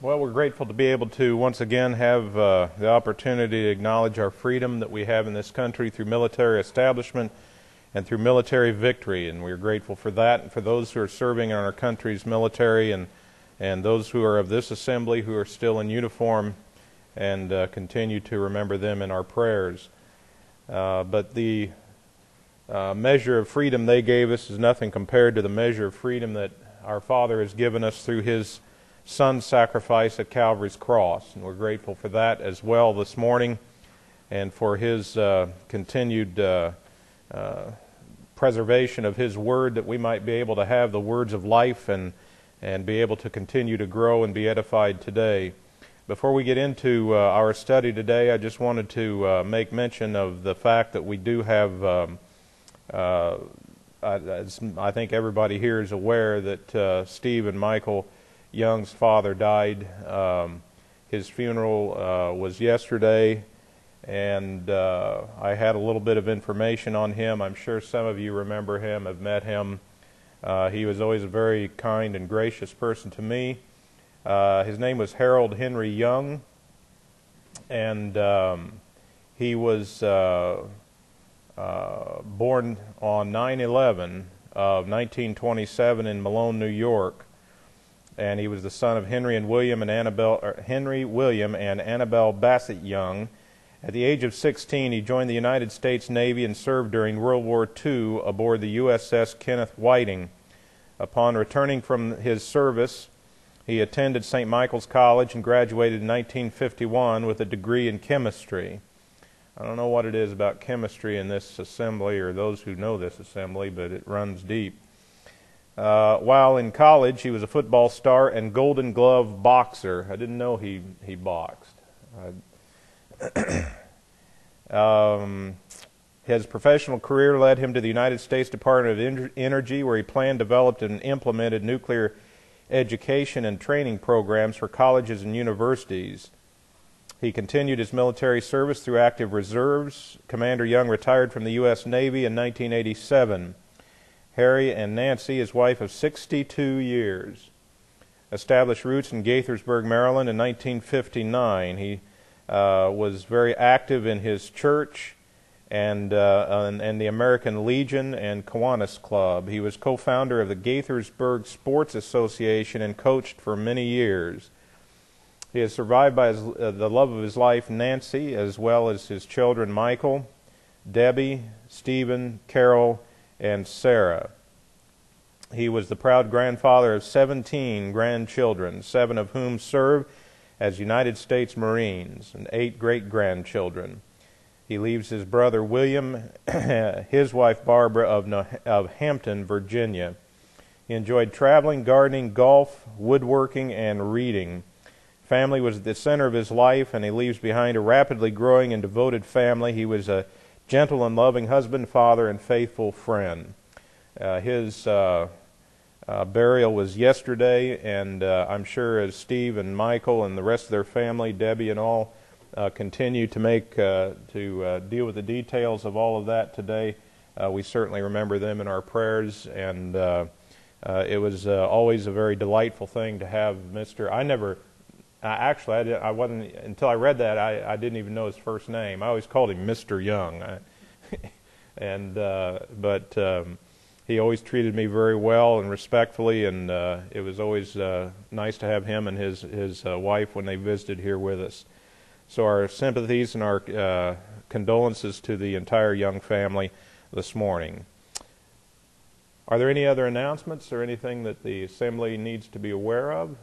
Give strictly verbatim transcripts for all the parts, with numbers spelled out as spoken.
Well, we're grateful to be able to once again have uh, the opportunity to acknowledge our freedom that we have in this country through military establishment and through military victory, and we're grateful for that, and for those who are serving in our country's military, and and those who are of this assembly who are still in uniform, and uh, continue to remember them in our prayers. Uh, but the uh, measure of freedom they gave us is nothing compared to the measure of freedom that our Father has given us through His Son's sacrifice at Calvary's cross, and we're grateful for that as well this morning, and for His uh, continued uh, uh, preservation of His Word, that we might be able to have the words of life and and be able to continue to grow and be edified today. Before we get into uh, our study today, I just wanted to uh, make mention of the fact that we do have, um, uh, I, I think everybody here is aware that uh, Steve and Michael Young's father died. Um, his funeral uh, was yesterday, and uh, I had a little bit of information on him. I'm sure some of you remember him, have met him. Uh, he was always a very kind and gracious person to me. Uh, his name was Harold Henry Young, and um, he was uh, uh, born on nine eleven of nineteen twenty-seven in Malone, New York. And he was the son of Henry and William and Annabelle, or Henry William and Annabelle Bassett Young. At the age of sixteen, he joined the United States Navy and served during World War Two aboard the U S S Kenneth Whiting. Upon returning from his service, he attended Saint Michael's College and graduated in nineteen fifty-one with a degree in chemistry. I don't know what it is about chemistry in this assembly, or those who know this assembly, but it runs deep. Uh, while in college, he was a football star and Golden Glove boxer. I didn't know he, he boxed. Uh, um, his professional career led him to the United States Department of Energy, where he planned, developed, and implemented nuclear education and training programs for colleges and universities. He continued his military service through active reserves. Commander Young retired from the U S Navy in nineteen eighty-seven. Harry and Nancy, his wife of sixty-two years, established roots in Gaithersburg, Maryland in nineteen fifty-nine. He uh, was very active in his church and, uh, and, and the American Legion and Kiwanis Club. He was co-founder of the Gaithersburg Sports Association and coached for many years. He is survived by his, uh, the love of his life, Nancy, as well as his children, Michael, Debbie, Stephen, Carol, and Sarah. He was the proud grandfather of seventeen grandchildren, seven of whom served as United States Marines, and eight great-grandchildren. He leaves his brother William, his wife Barbara of, of Hampton, Virginia. He enjoyed traveling, gardening, golf, woodworking, and reading. Family was at the center of his life, and he leaves behind a rapidly growing and devoted family. He was a gentle and loving husband, father, and faithful friend. Uh, his uh, uh, burial was yesterday, and uh, I'm sure as Steve and Michael and the rest of their family, Debbie and all, uh, continue to make uh, to uh, deal with the details of all of that today, uh, we certainly remember them in our prayers, and uh, uh, it was uh, always a very delightful thing to have Mister I never. Uh, actually, I, did, I wasn't until I read that. I, I didn't even know his first name. I always called him Mister Young, I, and uh, but um, he always treated me very well and respectfully, and uh, it was always uh, nice to have him and his his uh, wife when they visited here with us. So our sympathies and our uh, condolences to the entire Young family this morning. Are there any other announcements or anything that the assembly needs to be aware of?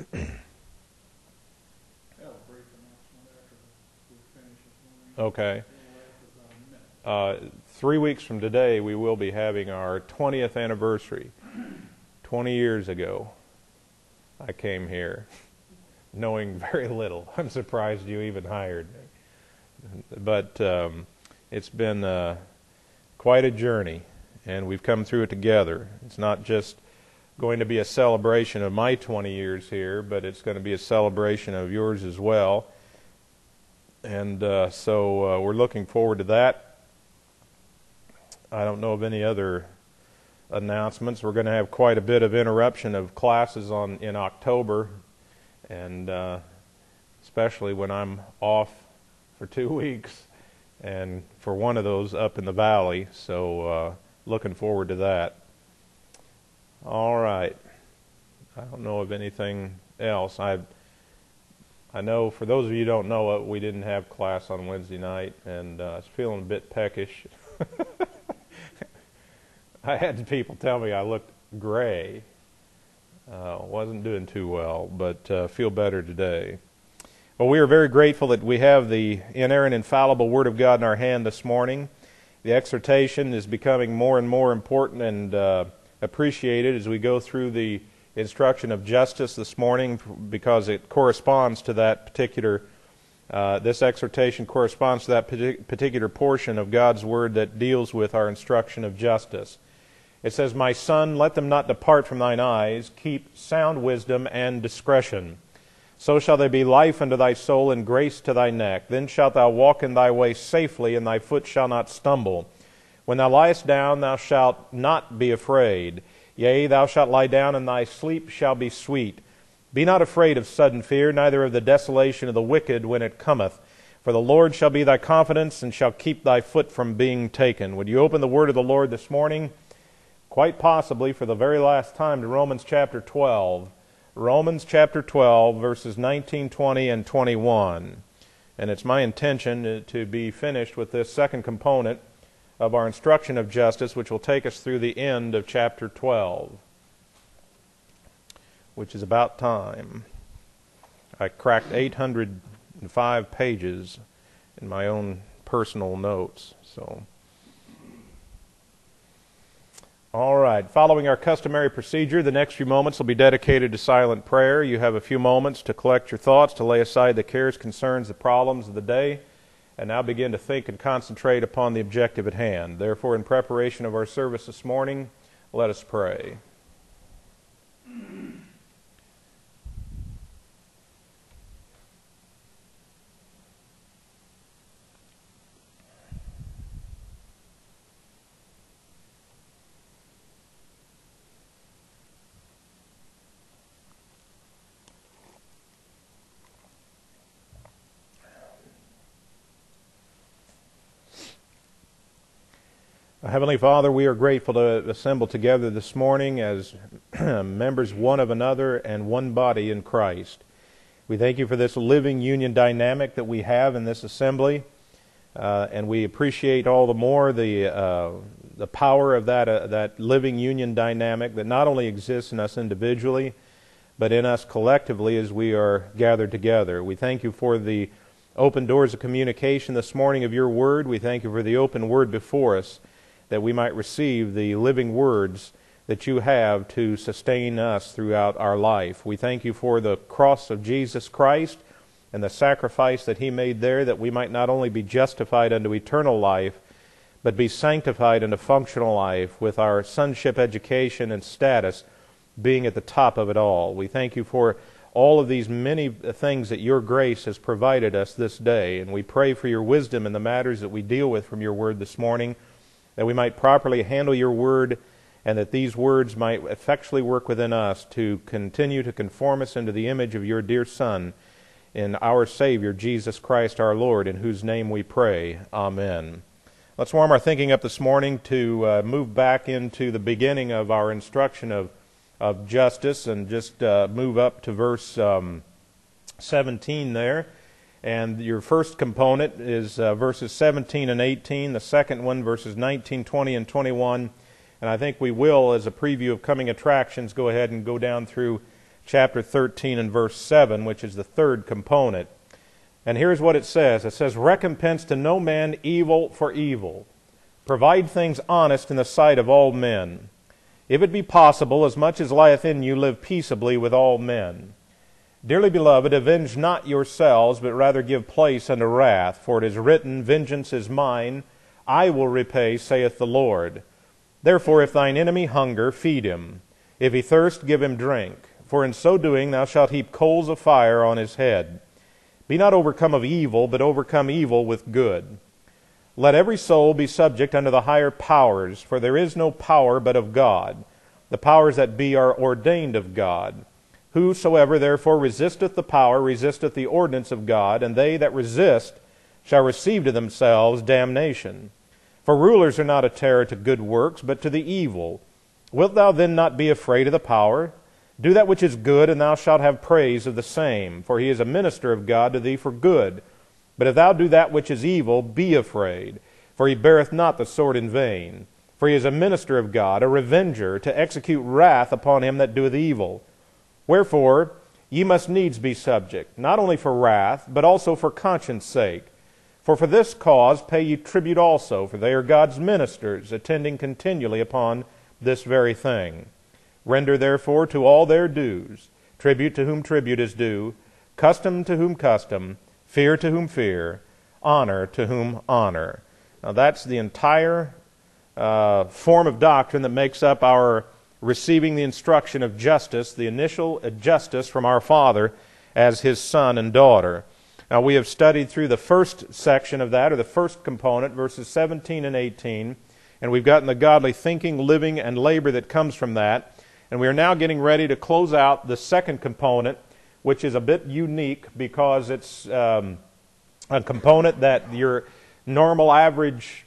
Okay. Uh, three weeks from today, we will be having our twentieth anniversary. Twenty years ago, I came here, knowing very little. I'm surprised you even hired me. But um, it's been uh, quite a journey, and we've come through it together. It's not just going to be a celebration of my twenty years here, but it's going to be a celebration of yours as well. And uh, so uh, we're looking forward to that. I don't know of any other announcements. We're going to have quite a bit of interruption of classes on in October, and uh, especially when I'm off for two weeks, and for one of those up in the valley. So uh, looking forward to that. All right. I don't know of anything else. I I know for those of you who don't know it, we didn't have class on Wednesday night, and uh, I was feeling a bit peckish. I had people tell me I looked gray. Uh, wasn't doing too well, but uh, feel better today. Well, we are very grateful that we have the inerrant, infallible Word of God in our hand this morning. The exhortation is becoming more and more important and uh, appreciated as we go through the instruction of justice this morning, because it corresponds to that particular, uh, this exhortation corresponds to that particular portion of God's Word that deals with our instruction of justice. It says, "My son, let them not depart from thine eyes, keep sound wisdom and discretion. So shall there be life unto thy soul and grace to thy neck. Then shalt thou walk in thy way safely, and thy foot shall not stumble. When thou liest down, thou shalt not be afraid. Yea, thou shalt lie down, and thy sleep shall be sweet. Be not afraid of sudden fear, neither of the desolation of the wicked when it cometh. For the Lord shall be thy confidence, and shall keep thy foot from being taken." Would you open the Word of the Lord this morning, quite possibly for the very last time, to Romans chapter twelve. Romans chapter twelve, verses nineteen, twenty, and twenty-one. And it's my intention to be finished with this second component of our instruction of justice, which will take us through the end of chapter twelve, which is about time. I cracked eight hundred five pages in my own personal notes. So, all right. Following our customary procedure, the next few moments will be dedicated to silent prayer. You have a few moments to collect your thoughts, to lay aside the cares, concerns, the problems of the day, and now begin to think and concentrate upon the objective at hand. Therefore, in preparation of our service this morning, let us pray. Heavenly Father, we are grateful to assemble together this morning as members one of another and one body in Christ. We thank you for this living union dynamic that we have in this assembly, uh, and we appreciate all the more the uh, the power of that uh, that living union dynamic that not only exists in us individually, but in us collectively as we are gathered together. We thank you for the open doors of communication this morning of your Word. We thank you for the open Word before us, that we might receive the living words that you have to sustain us throughout our life. We thank you for the cross of Jesus Christ and the sacrifice that he made there, that we might not only be justified unto eternal life, but be sanctified unto functional life, with our sonship education and status being at the top of it all. We thank you for all of these many things that your grace has provided us this day, and we pray for your wisdom in the matters that we deal with from your word this morning, that we might properly handle your word, and that these words might effectually work within us to continue to conform us into the image of your dear Son, in our Savior, Jesus Christ our Lord, in whose name we pray. Amen. Let's warm our thinking up this morning to uh, move back into the beginning of our instruction of, of justice, and just uh, move up to verse um, seventeen there. And your first component is uh, verses seventeen and eighteen. The second one, verses nineteen, twenty, and twenty-one. And I think we will, as a preview of coming attractions, go ahead and go down through chapter thirteen and verse seven, which is the third component. And here's what it says. It says, "Recompense to no man evil for evil. Provide things honest in the sight of all men. If it be possible, as much as lieth in you, live peaceably with all men. Dearly beloved, avenge not yourselves, but rather give place unto wrath. For it is written, Vengeance is mine, I will repay, saith the Lord. Therefore, if thine enemy hunger, feed him. If he thirst, give him drink. For in so doing thou shalt heap coals of fire on his head. Be not overcome of evil, but overcome evil with good. Let every soul be subject unto the higher powers, for there is no power but of God. The powers that be are ordained of God. Whosoever therefore resisteth the power resisteth the ordinance of God, and they that resist shall receive to themselves damnation. For rulers are not a terror to good works, but to the evil. Wilt thou then not be afraid of the power? Do that which is good, and thou shalt have praise of the same. For he is a minister of God to thee for good. But if thou do that which is evil, be afraid. For he beareth not the sword in vain. For he is a minister of God, a revenger, to execute wrath upon him that doeth evil. Wherefore ye must needs be subject, not only for wrath, but also for conscience sake. For for this cause pay ye tribute also, for they are God's ministers, attending continually upon this very thing. Render therefore to all their dues, tribute to whom tribute is due, custom to whom custom, fear to whom fear, honor to whom honor. Now that's the entire uh, form of doctrine that makes up our receiving the instruction of justice, the initial justice from our Father as His son and daughter. Now we have studied through the first section of that, or the first component, verses seventeen and eighteen, and we've gotten the godly thinking, living, and labor that comes from that. And we are now getting ready to close out the second component, which is a bit unique because it's um, a component that your normal, average,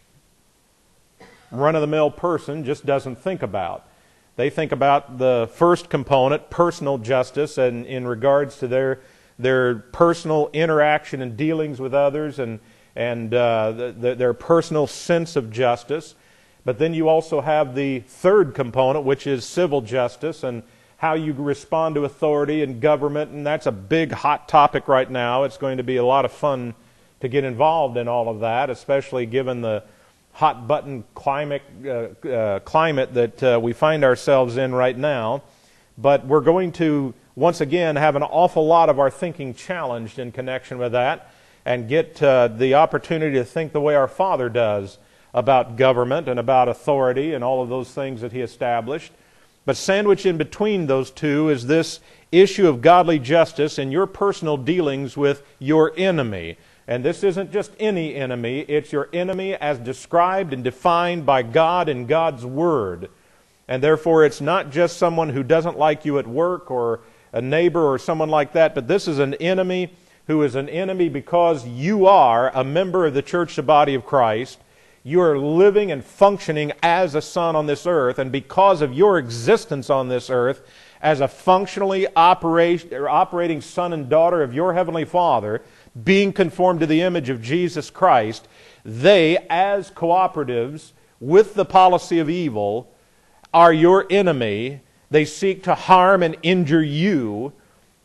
run-of-the-mill person just doesn't think about. They think about the first component, personal justice, and in regards to their their personal interaction and dealings with others, and and uh, the, the, their personal sense of justice. But then you also have the third component, which is civil justice and how you respond to authority and government, and that's a big hot topic right now. It's going to be a lot of fun to get involved in all of that, especially given the hot button climate uh, uh, climate that uh, we find ourselves in right now. But we're going to once again have an awful lot of our thinking challenged in connection with that, and get uh, the opportunity to think the way our Father does about government and about authority and all of those things that He established. But sandwiched in between those two is this issue of godly justice in your personal dealings with your enemy. And this isn't just any enemy, it's your enemy as described and defined by God in God's Word. And therefore it's not just someone who doesn't like you at work or a neighbor or someone like that, but this is an enemy who is an enemy because you are a member of the church, the body of Christ. You are living and functioning as a son on this earth, and because of your existence on this earth as a functionally operate, operating son and daughter of your Heavenly Father, being conformed to the image of Jesus Christ, they, as cooperatives with the policy of evil, are your enemy. They seek to harm and injure you.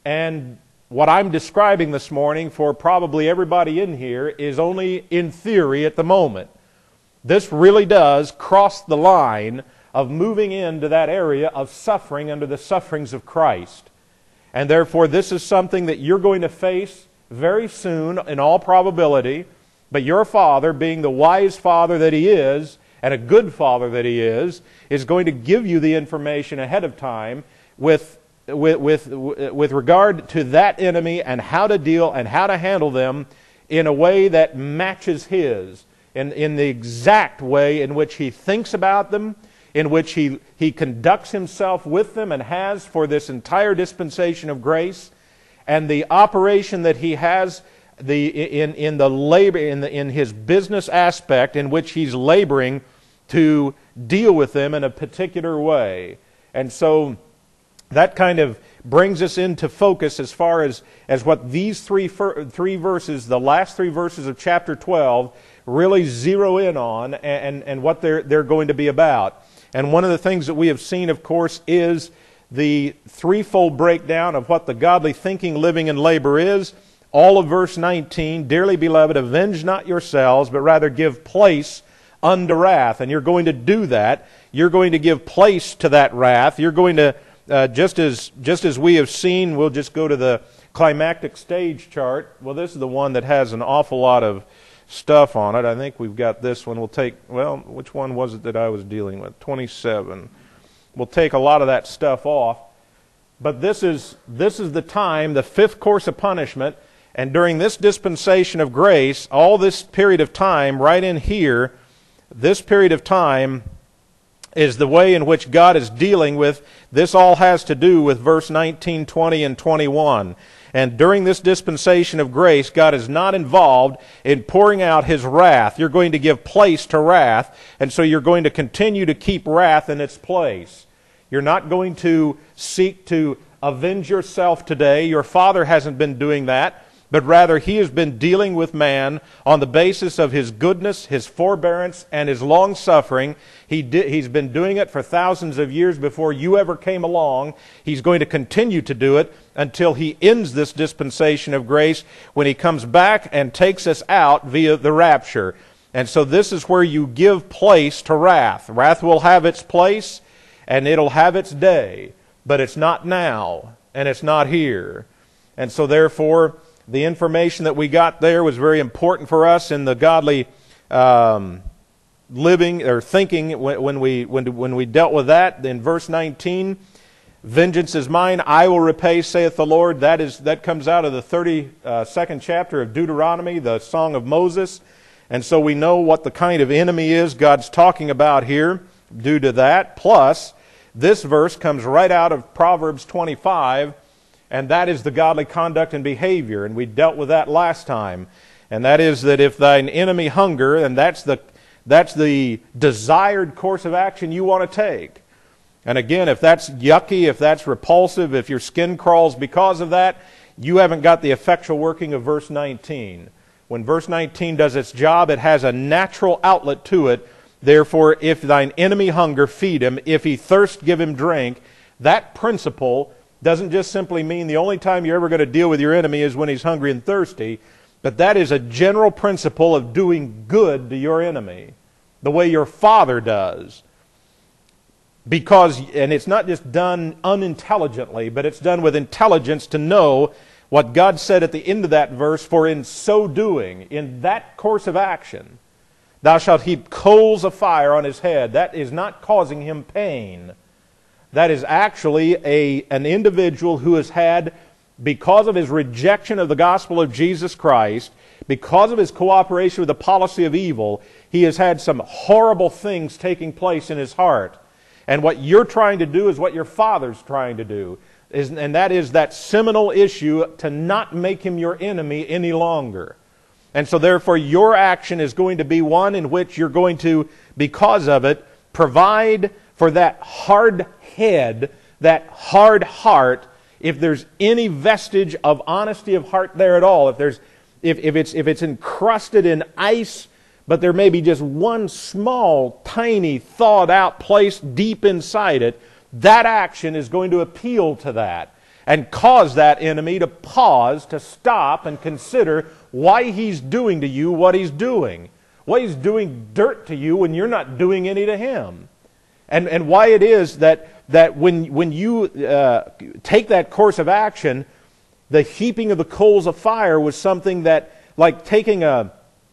And what I'm describing this morning for probably everybody in here is only in theory at the moment. This really does cross the line of moving into that area of suffering under the sufferings of Christ. And therefore this is something that you're going to face very soon in all probability. But your Father, being the wise Father that He is, and a good Father that He is, is going to give you the information ahead of time with, with, with, with regard to that enemy and how to deal and how to handle them in a way that matches His. In, in the exact way in which He thinks about them, in which he, he conducts Himself with them and has for this entire dispensation of grace, and the operation that He has the, in, in, the labor, in, the, in His business aspect in which He's laboring to deal with them in a particular way. And so that kind of brings us into focus as far as, as what these three, three verses, the last three verses of chapter twelve, really zero in on, and, and what they're, they're going to be about. And one of the things that we have seen, of course, is the threefold breakdown of what the godly thinking, living, and labor is. All of verse nineteen, dearly beloved, avenge not yourselves, but rather give place unto wrath. And you're going to do that. You're going to give place to that wrath. You're going to, uh, just as just as we have seen, we'll just go to the climactic stage chart. Well, this is the one that has an awful lot of stuff on it. I think we've got this one. We'll take, well, which one was it that I was dealing with? twenty-seven. We'll take a lot of that stuff off. But this is this is the time, the fifth course of punishment, and during this dispensation of grace, all this period of time, right in here, this period of time is the way in which God is dealing with. This all has to do with verse nineteen, twenty, and twenty-one. And during this dispensation of grace, God is not involved in pouring out His wrath. You're going to give place to wrath, and so you're going to continue to keep wrath in its place. You're not going to seek to avenge yourself today. Your Father hasn't been doing that, but rather He has been dealing with man on the basis of His goodness, His forbearance, and His long-suffering. He di- he's been doing it for thousands of years before you ever came along. He's going to continue to do it until He ends this dispensation of grace when He comes back and takes us out via the rapture. And so this is where you give place to wrath. Wrath will have its place, and it'll have its day, but it's not now, and it's not here. And so therefore, the information that we got there was very important for us in the godly um, living or thinking when, when we when, when we dealt with that. In verse nineteen, vengeance is mine, I will repay, saith the Lord. That is that comes out of the thirty-second chapter of Deuteronomy, the Song of Moses. And so we know what the kind of enemy is God's talking about here due to that. Plus, this verse comes right out of Proverbs twenty-five, and that is the godly conduct and behavior. And we dealt with that last time. And that is that if thine enemy hunger, and that's the, that's the desired course of action you want to take. And again, if that's yucky, if that's repulsive, if your skin crawls because of that, you haven't got the effectual working of verse nineteen. When verse nineteen does its job, it has a natural outlet to it. Therefore, if thine enemy hunger, feed him. If he thirst, give him drink. That principle doesn't just simply mean the only time you're ever going to deal with your enemy is when he's hungry and thirsty, but that is a general principle of doing good to your enemy, the way your Father does. Because, and it's not just done unintelligently, but it's done with intelligence to know what God said at the end of that verse, for in so doing, in that course of action, thou shalt heap coals of fire on his head. That is not causing him pain. That is actually a, an individual who has had, because of his rejection of the gospel of Jesus Christ, because of his cooperation with the policy of evil, he has had some horrible things taking place in his heart. And what you're trying to do is what your Father's trying to do. Is, and that is that seminal issue to not make him your enemy any longer. And so therefore your action is going to be one in which you're going to, because of it, provide for that hard head, that hard heart, if there's any vestige of honesty of heart there at all, if there's if, if it's if it's encrusted in ice, but there may be just one small, tiny, thawed out place deep inside it, that action is going to appeal to that and cause that enemy to pause, to stop and consider why he's doing to you what he's doing. Why he's doing dirt to you when you're not doing any to him. And, and why it is that, that when, when you uh, take that course of action, the heaping of the coals of fire was something that, like taking a,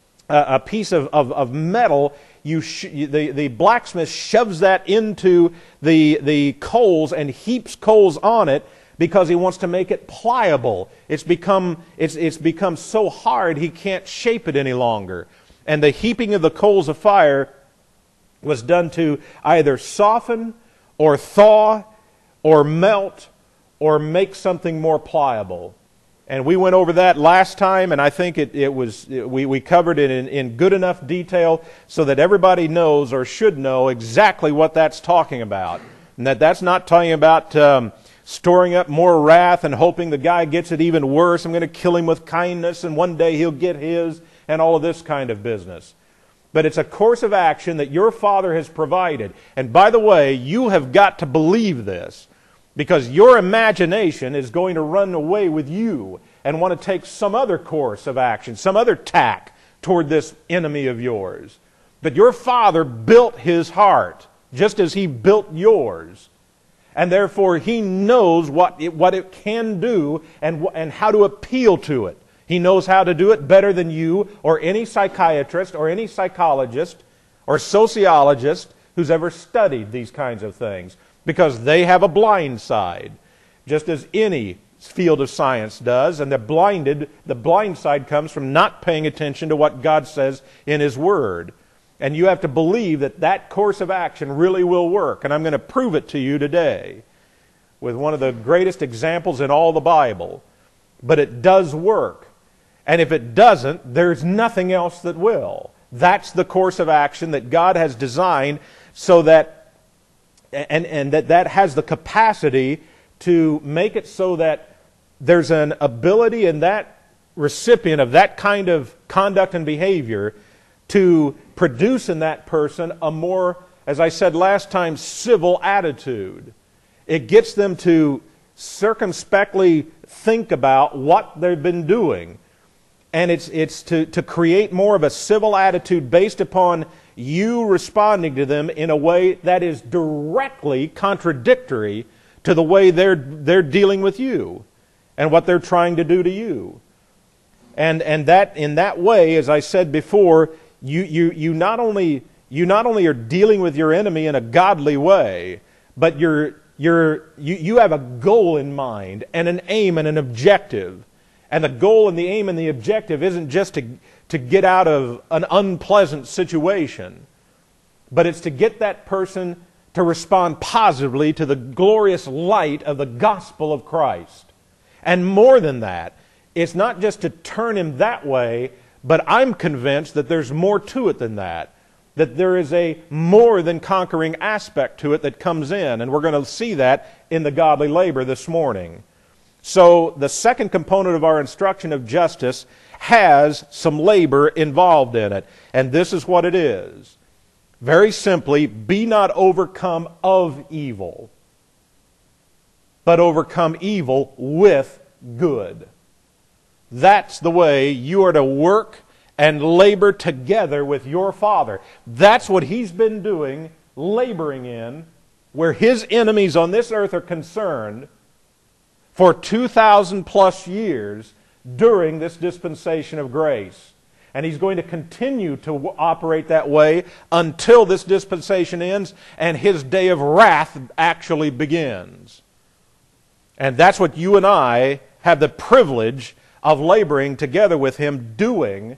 a piece of, of, of metal, you sh- the, the blacksmith shoves that into the, the coals and heaps coals on it because he wants to make it pliable. It's become, it's, it's become so hard he can't shape it any longer. And the heaping of the coals of fire was done to either soften or thaw or melt or make something more pliable. And we went over that last time, and I think it, it was it, we, we covered it in, in good enough detail so that everybody knows or should know exactly what that's talking about. And that that's not talking about um, storing up more wrath and hoping the guy gets it even worse. I'm going to kill him with kindness, and one day he'll get his, and all of this kind of business. But it's a course of action that your Father has provided. And by the way, you have got to believe this, because your imagination is going to run away with you and want to take some other course of action, some other tack toward this enemy of yours. But your Father built his heart just as he built yours. And therefore he knows what it, what it can do and, and how to appeal to it. He knows how to do it better than you or any psychiatrist or any psychologist or sociologist who's ever studied these kinds of things, because they have a blind side, just as any field of science does. And the blinded, the blind side comes from not paying attention to what God says in His Word. And you have to believe that that course of action really will work. And I'm going to prove it to you today with one of the greatest examples in all the Bible. But it does work. And if it doesn't, there's nothing else that will. That's the course of action that God has designed so that, and, and that that has the capacity to make it so that there's an ability in that recipient of that kind of conduct and behavior to produce in that person a more, as I said last time, civil attitude. It gets them to circumspectly think about what they've been doing. And it's, it's to, to create more of a civil attitude based upon you responding to them in a way that is directly contradictory to the way they're, they're dealing with you and what they're trying to do to you. And, and that, in that way, as I said before, you, you, you, not only, you not only are dealing with your enemy in a godly way, but you're, you're, you, you have a goal in mind and an aim and an objective. And the goal and the aim and the objective isn't just to, to get out of an unpleasant situation, but it's to get that person to respond positively to the glorious light of the gospel of Christ. And more than that, it's not just to turn him that way, but I'm convinced that there's more to it than that. That there is a more than conquering aspect to it that comes in. And we're going to see that in the godly labor this morning. So the second component of our instruction of justice has some labor involved in it. And this is what it is. Very simply, be not overcome of evil, but overcome evil with good. That's the way you are to work and labor together with your Father. That's what He's been doing, laboring in, where His enemies on this earth are concerned for two thousand plus years during this dispensation of grace. And He's going to continue to operate that way until this dispensation ends and His day of wrath actually begins. And that's what you and I have the privilege of laboring together with Him doing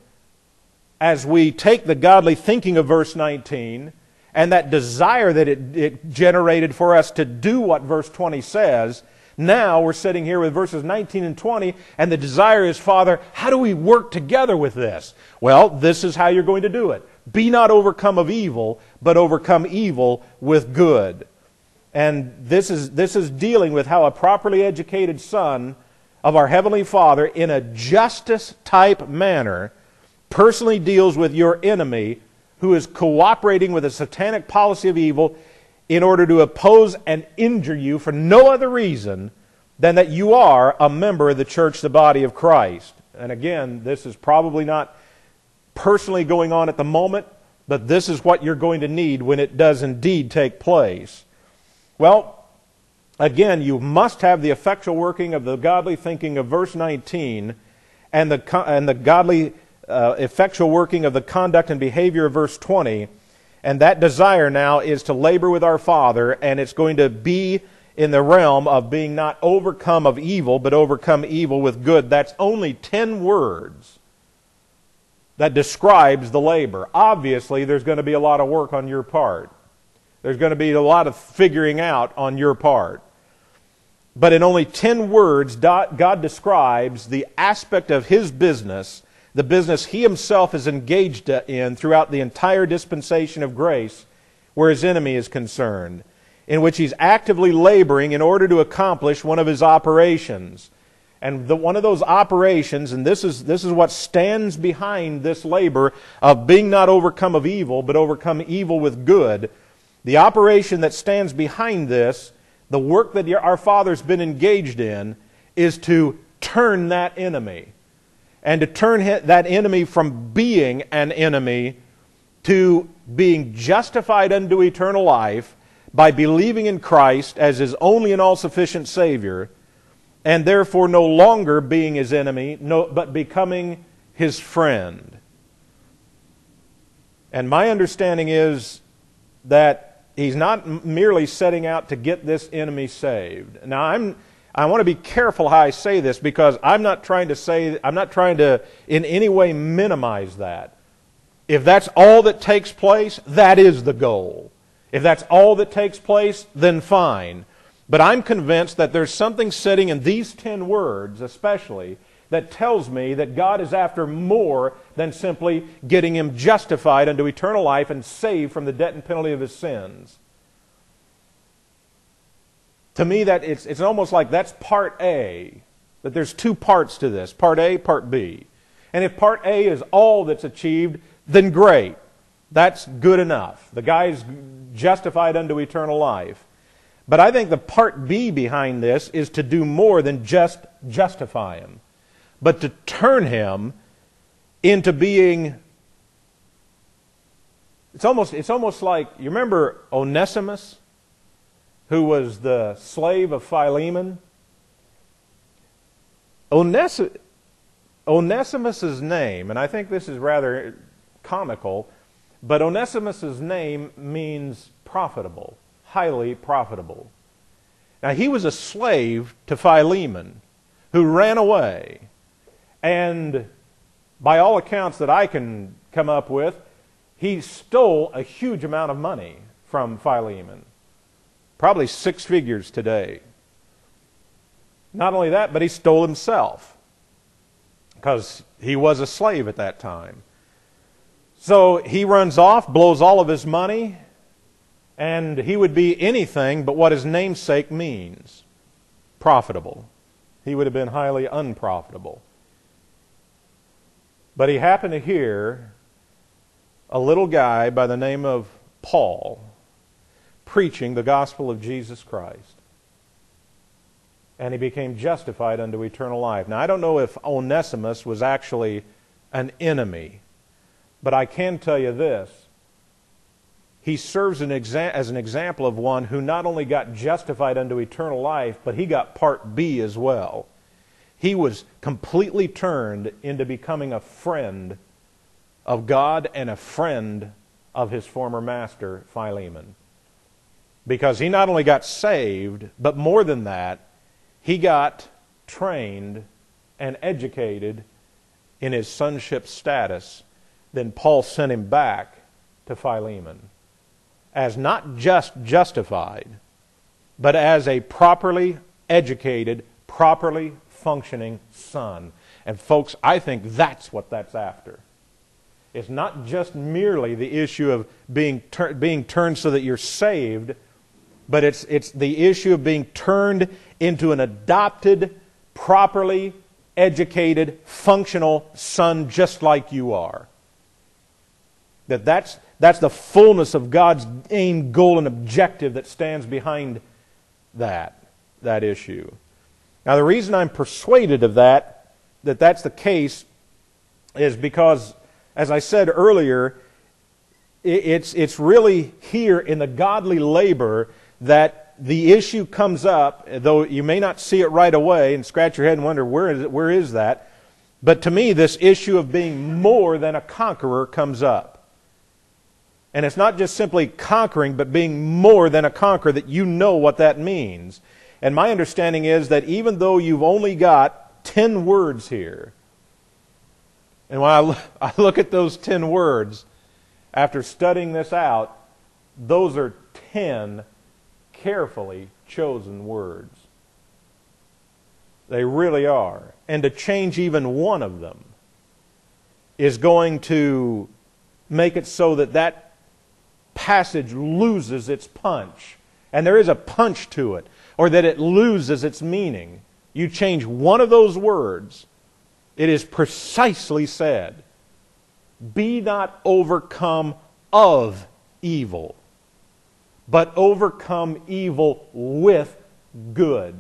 as we take the godly thinking of verse nineteen and that desire that it, it generated for us to do what verse twenty says. Now we're sitting here with verses nineteen and twenty, and the desire is, Father, how do we work together with this? Well, this is how you're going to do it. Be not overcome of evil, but overcome evil with good. And this is, this is dealing with how a properly educated son of our Heavenly Father, in a justice-type manner, personally deals with your enemy who is cooperating with a satanic policy of evil in order to oppose and injure you for no other reason than that you are a member of the church, the body of Christ. And again, this is probably not personally going on at the moment, but this is what you're going to need when it does indeed take place. Well, again, you must have the effectual working of the godly thinking of verse nineteen and the, and the godly uh, effectual working of the conduct and behavior of verse twenty. And that desire now is to labor with our Father, and it's going to be in the realm of being not overcome of evil, but overcome evil with good. That's only ten words that describes the labor. Obviously, there's going to be a lot of work on your part. There's going to be a lot of figuring out on your part. But in only ten words, God describes the aspect of His business, the business He Himself is engaged in throughout the entire dispensation of grace, where His enemy is concerned, in which He's actively laboring in order to accomplish one of His operations. And the, one of those operations, and this is, this is what stands behind this labor of being not overcome of evil, but overcome evil with good. The operation that stands behind this, the work that our Father's been engaged in, is to turn that enemy. And to turn that enemy from being an enemy to being justified unto eternal life by believing in Christ as His only and all-sufficient Savior, and therefore no longer being His enemy, no, but becoming His friend. And my understanding is that He's not merely setting out to get this enemy saved. Now, I'm... I want to be careful how I say this, because I'm not trying to say, I'm not trying to in any way minimize that. If that's all that takes place, that is the goal. If that's all that takes place, then fine. But I'm convinced that there's something sitting in these ten words especially that tells me that God is after more than simply getting him justified unto eternal life and saved from the debt and penalty of his sins. To me, that it's, it's almost like that's part A, that there's two parts to this, part A, part B. And if part A is all that's achieved, then great. That's good enough. The guy's justified unto eternal life. But I think the part B behind this is to do more than just justify him, but to turn him into being... It's almost, it's almost like, you remember Onesimus, who was the slave of Philemon? Onesimus... Onesimus' name, and I think this is rather comical, but Onesimus' name means profitable, highly profitable. Now, he was a slave to Philemon, who ran away, and by all accounts that I can come up with, he stole a huge amount of money from Philemon, probably six figures today. Not only that, but he stole himself, because he was a slave at that time. So he runs off, blows all of his money, and he would be anything but what his namesake means, profitable. He would have been highly unprofitable. But he happened to hear a little guy by the name of Paul preaching the gospel of Jesus Christ. And he became justified unto eternal life. Now, I don't know if Onesimus was actually an enemy, but I can tell you this. He serves an exa- as an example of one who not only got justified unto eternal life, but he got part B as well. He was completely turned into becoming a friend of God and a friend of his former master, Philemon. Because he not only got saved, but more than that, he got trained and educated in his sonship status. Then Paul sent him back to Philemon as not just justified, but as a properly educated, properly functioning son. And folks, I think that's what that's after. It's not just merely the issue of being tur- being turned so that you're saved, but it's it's the issue of being turned into an adopted, properly educated, functional son just like you are. That that's, that's the fullness of God's aim, goal, and objective that stands behind that, that issue. Now, the reason I'm persuaded of that, that that's the case, is because, as I said earlier, it's, it's really here in the godly labor that the issue comes up, though you may not see it right away and scratch your head and wonder, where is it, where is that? But to me, this issue of being more than a conqueror comes up. And it's not just simply conquering, but being more than a conqueror, that you know what that means. And my understanding is that even though you've only got ten words here, and when I, I look at those ten words, after studying this out, those are ten carefully chosen words. They really are. And to change even one of them is going to make it so that that passage loses its punch. And there is a punch to it. Or that it loses its meaning. You change one of those words, it is precisely said, be not overcome of evil, but overcome evil with good.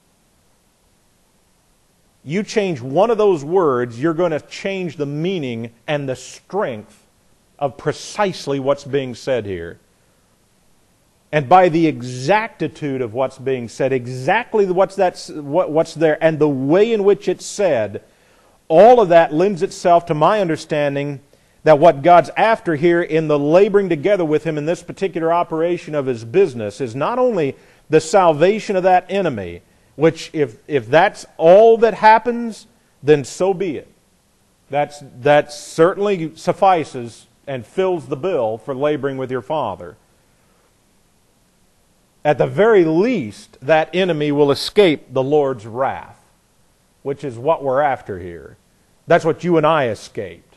You change one of those words, you're going to change the meaning and the strength of precisely what's being said here. And by the exactitude of what's being said, exactly what's, that's, what, what's there, and the way in which it's said, all of that lends itself to my understanding that what God's after here in the laboring together with Him in this particular operation of His business is not only the salvation of that enemy, which if, if that's all that happens, then so be it. That's, that certainly suffices and fills the bill for laboring with your father. At the very least, that enemy will escape the Lord's wrath, which is what we're after here. That's what you and I escaped.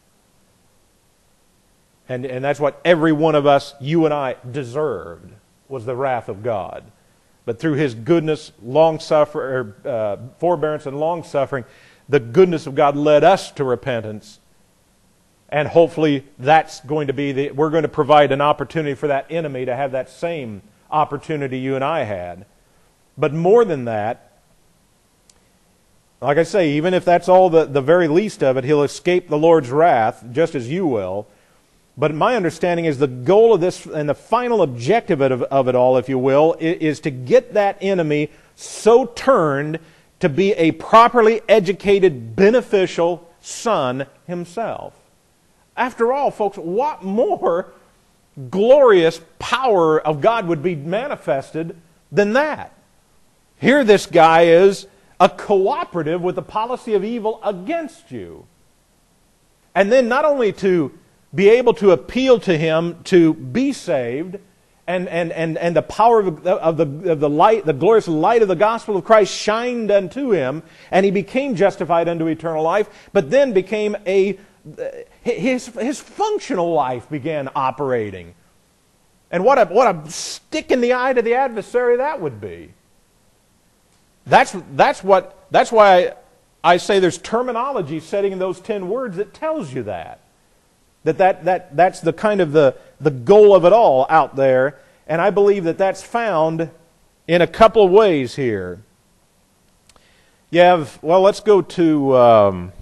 And, and that's what every one of us, you and I, deserved, was the wrath of God. But through His goodness, long suffer, uh, forbearance and long-suffering, the goodness of God led us to repentance. And hopefully that's going to be the, we're going to provide an opportunity for that enemy to have that same opportunity you and I had. But more than that, like I say, even if that's all the, the very least of it, he'll escape the Lord's wrath, just as you will. But my understanding is the goal of this, and the final objective of, of it all, if you will, is to get that enemy so turned to be a properly educated, beneficial son himself. After all, folks, what more glorious power of God would be manifested than that? Here this guy is a cooperative with the policy of evil against you. And then not only to be able to appeal to him to be saved, and, and, and, and the power of the, of, the, of the light, the glorious light of the gospel of Christ shined unto him, and he became justified unto eternal life, but then became a His, his functional life began operating. And what a, what a stick in the eye to the adversary that would be. That's, that's, what, that's why I, I say there's terminology setting in those ten words that tells you that. That, that, that that's the kind of the, the goal of it all out there. And I believe that that's found in a couple of ways here. You have, well, let's go to... Um,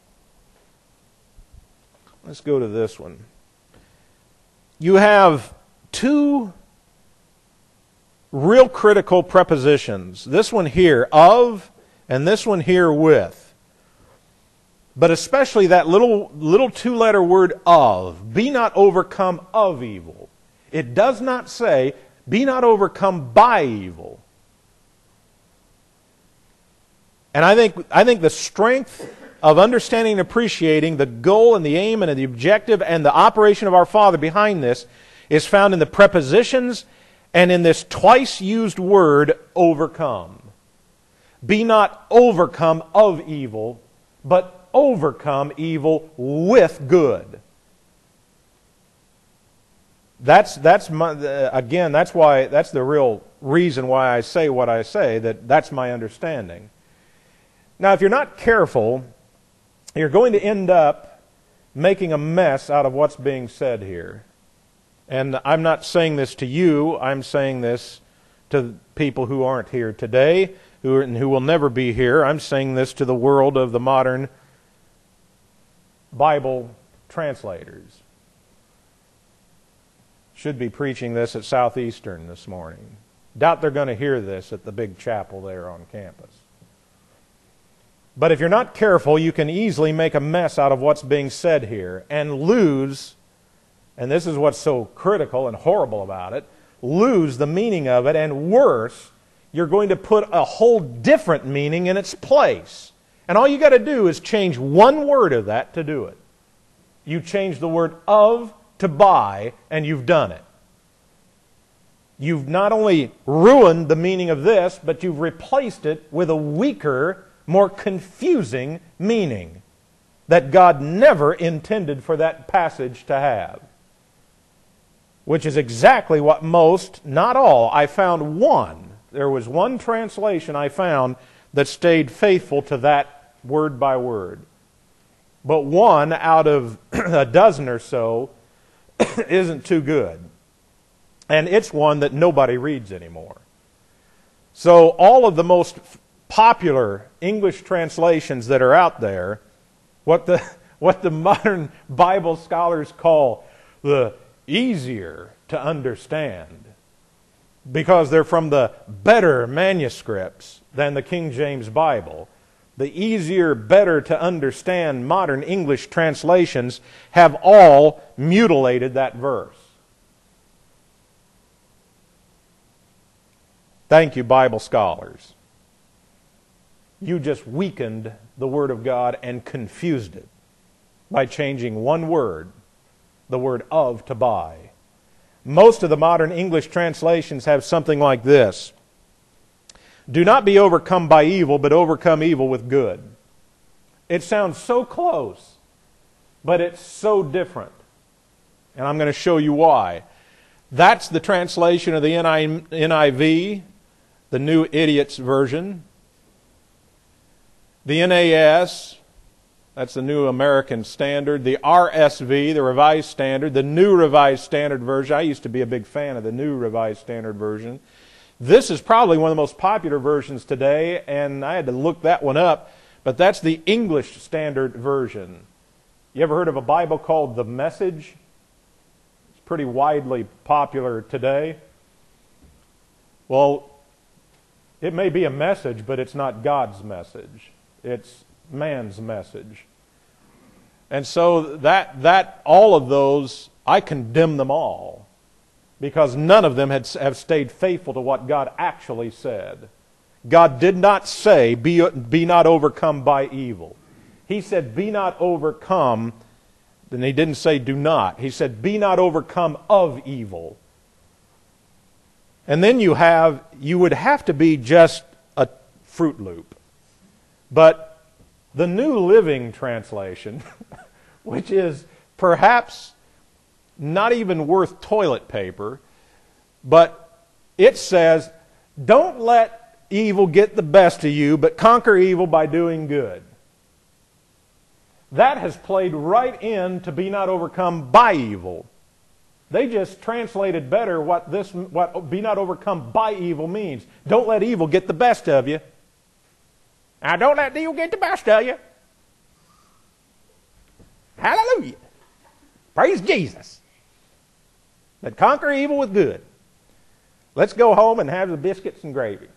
Let's go to this one. You have two real critical prepositions. This one here, of, and this one here, with. But especially that little, little two-letter word, of. Be not overcome of evil. It does not say, be not overcome by evil. And I think, I think the strength of understanding and appreciating the goal and the aim and the objective and the operation of our Father behind this is found in the prepositions and in this twice used word, overcome. Be not overcome of evil, but overcome evil with good. That's, that's my, again, that's why, that's the real reason why I say what I say, that that's my understanding. Now, if you're not careful, you're going to end up making a mess out of what's being said here. And I'm not saying this to you, I'm saying this to people who aren't here today, who, are, and who will never be here. I'm saying this to the world of the modern Bible translators. Should be preaching this at Southeastern this morning. Doubt they're going to hear this at the big chapel there on campus. But if you're not careful, you can easily make a mess out of what's being said here and lose, and this is what's so critical and horrible about it, lose the meaning of it, and worse, you're going to put a whole different meaning in its place. And all you got to do is change one word of that to do it. You change the word of to by, and you've done it. You've not only ruined the meaning of this, but you've replaced it with a weaker, more confusing meaning that God never intended for that passage to have. Which is exactly what most, not all, I found one. There was one translation I found that stayed faithful to that word by word. But one out of a dozen or so isn't too good. And it's one that nobody reads anymore. So all of the most popular English translations that are out there, what the what the modern Bible scholars call the easier to understand, because they're from the better manuscripts than the King James Bible. The easier, better to understand modern English translations have all mutilated that verse. Thank you, Bible scholars. You just weakened the Word of God and confused it by changing one word the word of to buy. Most of the modern English translations have something like this: do not be overcome by evil, but overcome evil with good. It sounds so close, but it's so different. And I'm going to show you why. That's the translation of the N I V, the New Idiot's Version. The N A S, that's the New American Standard. The R S V, the Revised Standard. The New Revised Standard Version. I used to be a big fan of the New Revised Standard Version. This is probably one of the most popular versions today, and I had to look that one up, but that's the English Standard Version. You ever heard of a Bible called The Message? It's pretty widely popular today. Well, it may be a message, but it's not God's message. It's man's message. And so that that all of those, I condemn them all, because none of them had, have stayed faithful to what God actually said. God did not say, be, be not overcome by evil. He said, be not overcome, and He didn't say do not. He said, be not overcome of evil. And then you have, you would have to be just a Fruit Loop. But the New Living Translation, which is perhaps not even worth toilet paper, but it says, don't let evil get the best of you, but conquer evil by doing good. That has played right in to be not overcome by evil. They just translated better what this, what be not overcome by evil means. Don't let evil get the best of you. Now don't let evil get the best of you. Hallelujah. Praise Jesus. But conquer evil with good. Let's go home and have the biscuits and gravy.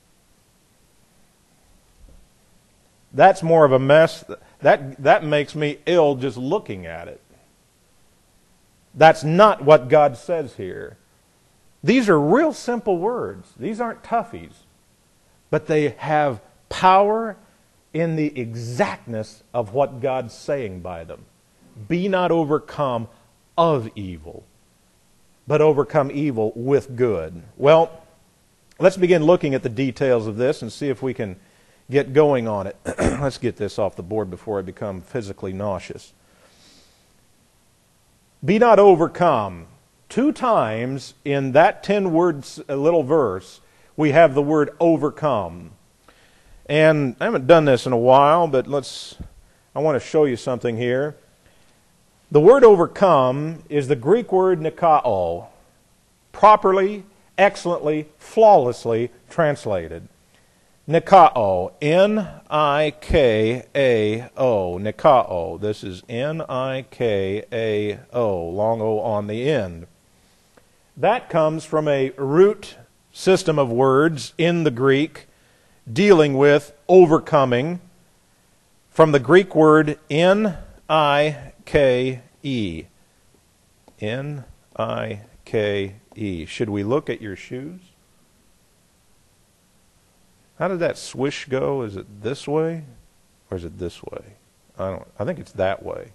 That's more of a mess. That, that makes me ill just looking at it. That's not what God says here. These are real simple words. These aren't toughies. But they have power in the exactness of what God's saying by them. Be not overcome of evil, but overcome evil with good. Well, let's begin looking at the details of this and see if we can get going on it. Let's get this off the board before I become physically nauseous. Be not overcome. Two times in that ten-word little verse, we have the word overcome. And I haven't done this in a while, but let's, I want to show you something here. The word overcome is the Greek word nikao, properly, excellently, flawlessly translated. Nikao, N I K A O, Nikao. This is N I K A O, long O on the end. That comes from a root system of words in the Greek dealing with overcoming, from the Greek word N I K E. N I K E. Should we look at your shoes? How did that swish go? Is it this way or is it this way? I don't I think it's that way.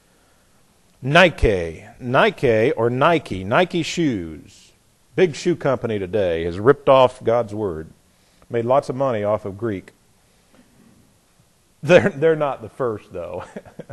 Nike. Nike or Nike. Nike shoes. Big shoe company today has ripped off God's word. Made lots of money off of Greek. They're, they're not the first, though.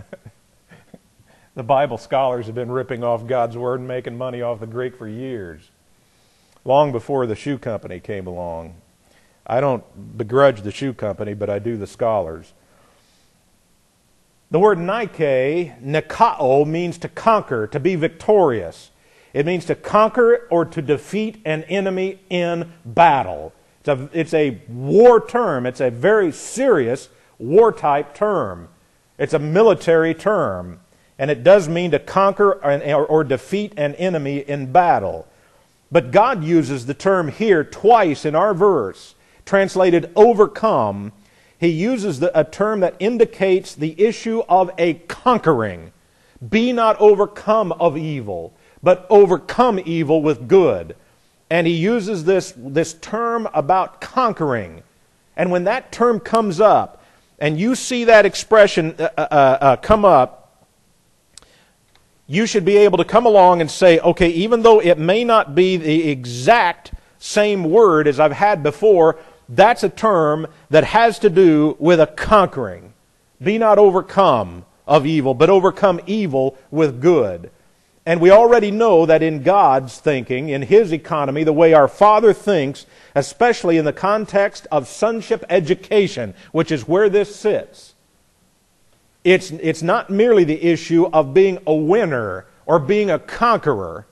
The Bible scholars have been ripping off God's word and making money off the Greek for years. Long before the shoe company came along. I don't begrudge the shoe company, but I do the scholars. The word Nike, nikao, means to conquer, to be victorious. It means to conquer or to defeat an enemy in battle. It's a, it's a war term. It's a very serious war-type term. It's a military term. And it does mean to conquer or, or defeat an enemy in battle. But God uses the term here twice in our verse, translated overcome. He uses the, a term that indicates the issue of a conquering. Be not overcome of evil, but overcome evil with good. And he uses this, this term about conquering. And when that term comes up, and you see that expression uh, uh, uh, come up, you should be able to come along and say, okay, even though it may not be the exact same word as I've had before, that's a term that has to do with a conquering. Be not overcome of evil, but overcome evil with good. And we already know that in God's thinking, in His economy, the way our Father thinks, especially in the context of sonship education, which is where this sits, it's, it's not merely the issue of being a winner or being a conqueror.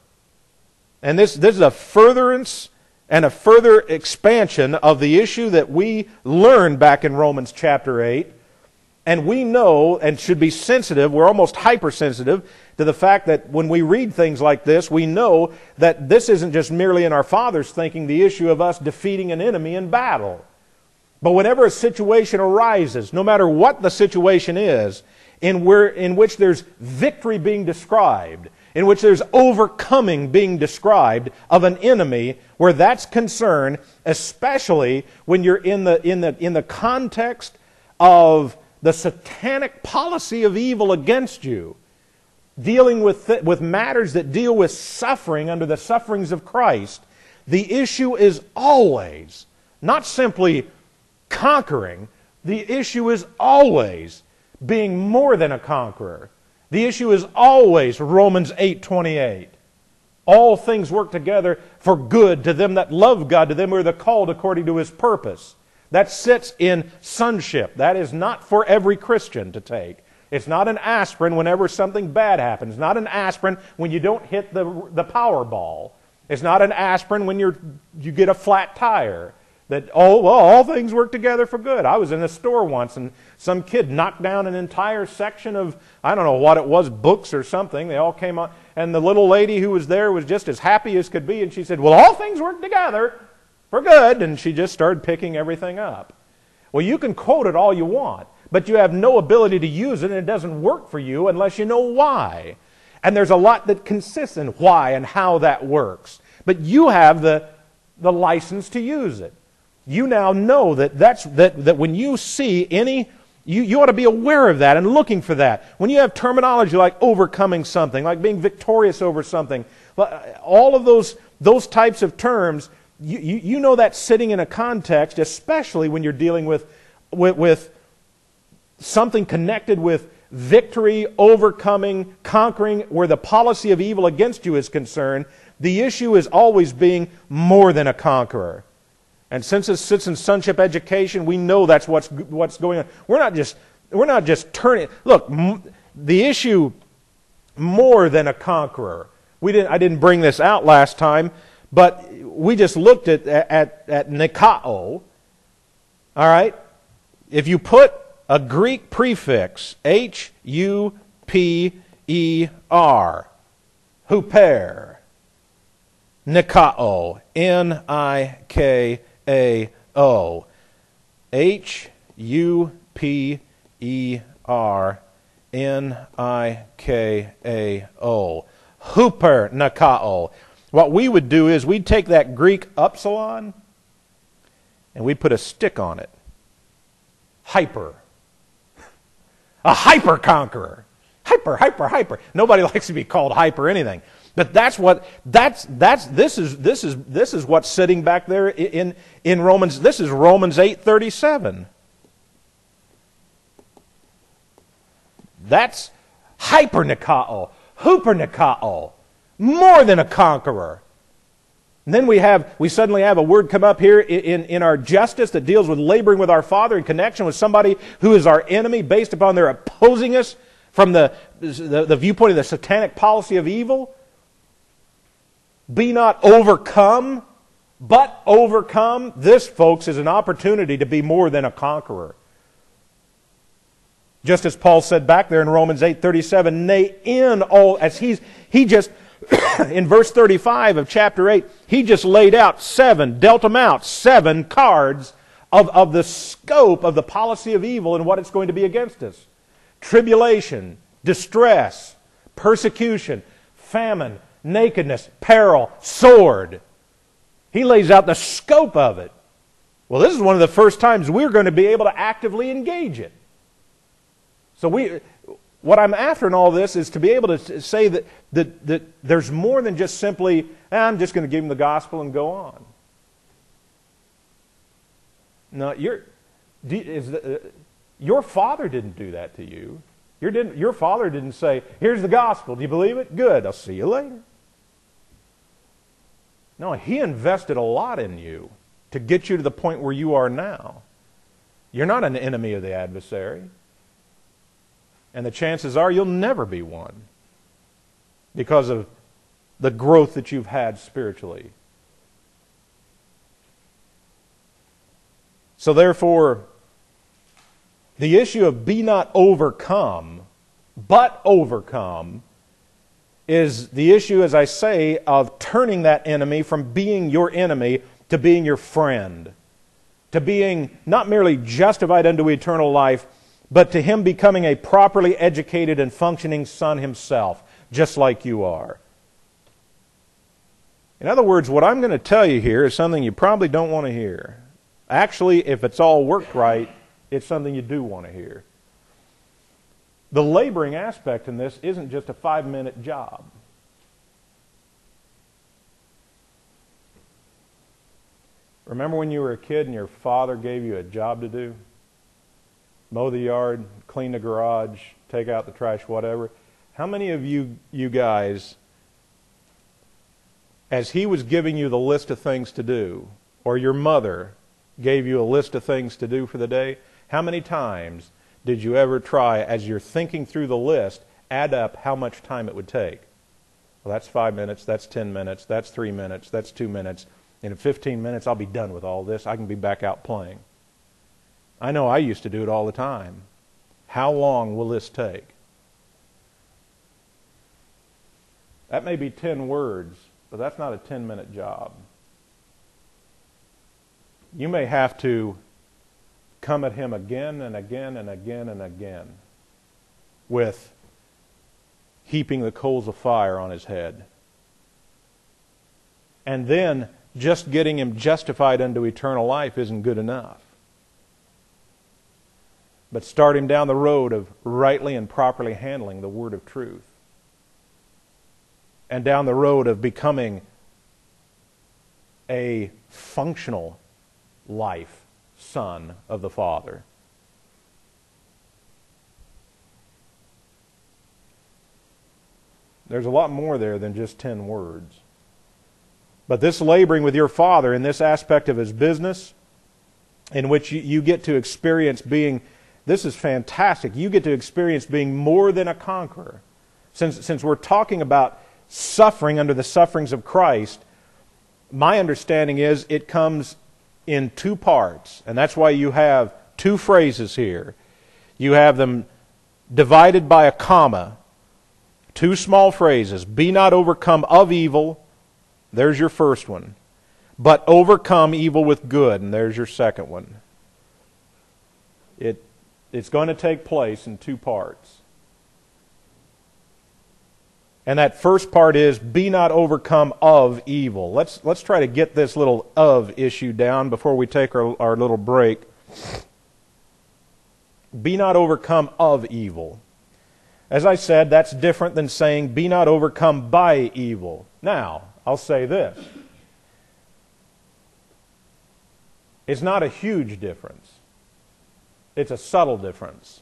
And this, this is a furtherance and a further expansion of the issue that we learned back in Romans chapter eight. And we know and should be sensitive, we're almost hypersensitive to the fact that when we read things like this, we know that this isn't just merely in our Father's thinking the issue of us defeating an enemy in battle. But whenever a situation arises, no matter what the situation is, in, where, in which there's victory being described, in which there's overcoming being described of an enemy, where that's concerned, especially when you're in the, in the, in the context of the satanic policy of evil against you, dealing with, th- with matters that deal with suffering under the sufferings of Christ, the issue is always not simply conquering, the issue is always being more than a conqueror. The issue is always Romans eight twenty-eight. All things work together for good to them that love God, to them who are the called according to His purpose. That sits in sonship. That is not for every Christian to take. It's not an aspirin whenever something bad happens. Not an aspirin when you don't hit the, the Powerball. It's not an aspirin when you're, you get a flat tire. That, oh, well, all things work together for good. I was in a store once and some kid knocked down an entire section of, I don't know what it was, books or something. They all came on, and the little lady who was there was just as happy as could be, and she said, well, all things work together for good, and she just started picking everything up. Well, you can quote it all you want, but you have no ability to use it, and it doesn't work for you unless you know why. And there's a lot that consists in why and how that works. But you have the, the license to use it. You now know that, that's, that, that when you see any, you, you ought to be aware of that and looking for that. When you have terminology like overcoming something, like being victorious over something, all of those, those types of terms, you, you, you know that's sitting in a context, especially when you're dealing with, with, with something connected with victory, overcoming, conquering, where the policy of evil against you is concerned. The issue is always being more than a conqueror. And since it sits in sonship education, we know that's what's what's going on. We're not just we're not just turning. Look, m- the issue more than a conqueror. We didn't. I didn't bring this out last time, but we just looked at at at Nikao. All right, if you put a Greek prefix H U P E R, huper, Nikao, N I K A O, H U P E R N I K A O, Huper Nikao. What we would do is we'd take that Greek upsilon and we'd put a stick on it. Hyper. A hyper conqueror. Hyper, hyper, hyper. Nobody likes to be called hyper anything. But that's what that's that's this is this is this is what's sitting back there in in Romans. This is Romans eight thirty-seven. That's hypernikao, hupernikao, more than a conqueror. And then we have we suddenly have a word come up here in, in our justice that deals with laboring with our Father in connection with somebody who is our enemy based upon their opposing us from the, the, the viewpoint of the satanic policy of evil. Be not overcome, but overcome. This, folks, is an opportunity to be more than a conqueror. Just as Paul said back there in Romans eight thirty-seven, nay, in all, as he's, he just, in verse thirty-five of chapter eight, he just laid out seven, dealt them out, seven cards of, of the scope of the policy of evil and what it's going to be against us. Tribulation, distress, persecution, famine, nakedness, peril, sword. He lays out the scope of it. Well, this is one of the first times we're going to be able to actively engage it. So we, what I'm after in all this is to be able to say that, that, that there's more than just simply, "Ah, I'm just going to give them the gospel and go on." No, you're, is the, uh, your father didn't do that to you. Your, didn't, your father didn't say, "Here's the gospel. Do you believe it? Good. I'll see you later." No, he invested a lot in you to get you to the point where you are now. You're not an enemy of the adversary. And the chances are you'll never be one because of the growth that you've had spiritually. So therefore, the issue of be not overcome, but overcome, is the issue, as I say, of turning that enemy from being your enemy to being your friend, to being not merely justified unto eternal life, but to him becoming a properly educated and functioning son himself, just like you are. In other words, what I'm going to tell you here is something you probably don't want to hear. Actually, if it's all worked right, it's something you do want to hear. The laboring aspect in this isn't just a five-minute job. Remember when you were a kid and your father gave you a job to do? Mow the yard, clean the garage, take out the trash, whatever. How many of you, you guys, as he was giving you the list of things to do, or your mother gave you a list of things to do for the day, how many times did you ever try, as you're thinking through the list, add up how much time it would take? Well, that's five minutes, that's ten minutes, that's three minutes, that's two minutes. And in fifteen minutes, I'll be done with all this. I can be back out playing. I know I used to do it all the time. How long will this take? That may be ten words, but that's not a ten-minute job. You may have to come at him again and again and again and again with heaping the coals of fire on his head. And then just getting him justified unto eternal life isn't good enough. But start him down the road of rightly and properly handling the word of truth. And down the road of becoming a functional life son of the Father. There's a lot more there than just ten words. But this laboring with your Father in this aspect of His business, in which you, you get to experience being, this is fantastic, you get to experience being more than a conqueror. Since, since we're talking about suffering under the sufferings of Christ, my understanding is it comes in two parts. And that's why you have two phrases here. You have them divided by a comma. Two small phrases. Be not overcome of evil. There's your first one. But overcome evil with good. And there's your second one. It, it's going to take place in two parts. And that first part is, be not overcome of evil. Let's, let's try to get this little of issue down before we take our, our little break. Be not overcome of evil. As I said, that's different than saying, be not overcome by evil. Now, I'll say this. It's not a huge difference. It's a subtle difference.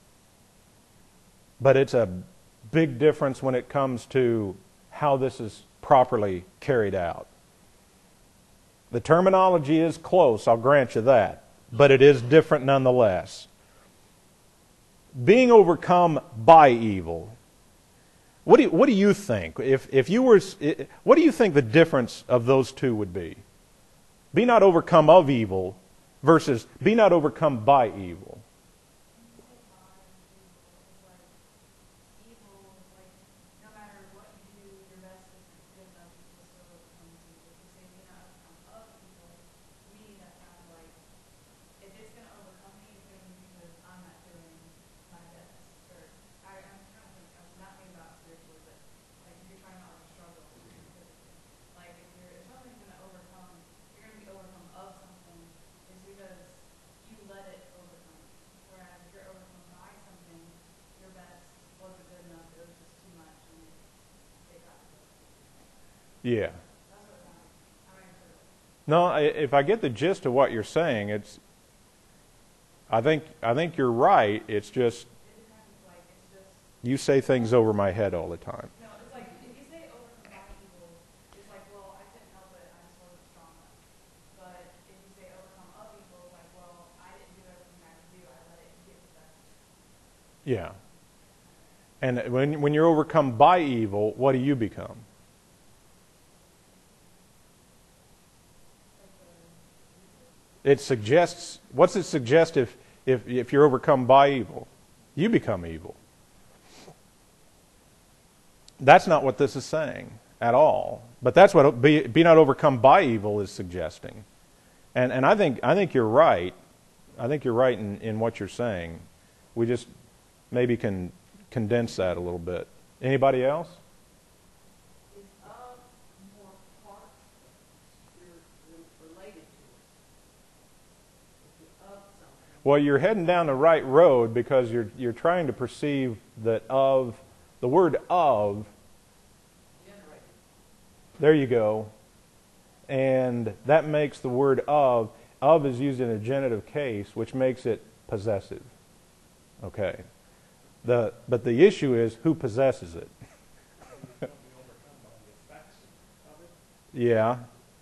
But it's a big difference when it comes to how this is properly carried out. The terminology is close, I'll grant you that, but it is different nonetheless. Being overcome by evil. What do you, what do you think? If, if you were, what do you think the difference of those two would be? Be not overcome of evil versus be not overcome by evil. Yeah. No, I- if I get the gist of what you're saying, it's. I think I think you're right. It's just you say things over my head all the time. No, it's like if you say overcome by evil, it's like, well, I couldn't help it, I just wasn't strong enough. But if you say overcome of evil, it's like, well, I didn't do everything I could do, I let it get the best. Yeah. And when when you're overcome by evil, what do you become? It suggests, what's it suggest if, if, if you're overcome by evil? You become evil. That's not what this is saying at all. But that's what be, be not overcome by evil is suggesting. And, and I think I think you're right. I think you're right in, in what you're saying. We just maybe can condense that a little bit. Anybody else? Is of more parts you're related to it. If you're of something. Well, you're heading down the right road because you're you're trying to perceive that of the word of. Generated. There you go. And that makes the word of. Of is used in a genitive case, which makes it possessive. Okay. The but the issue is who possesses it. Yeah.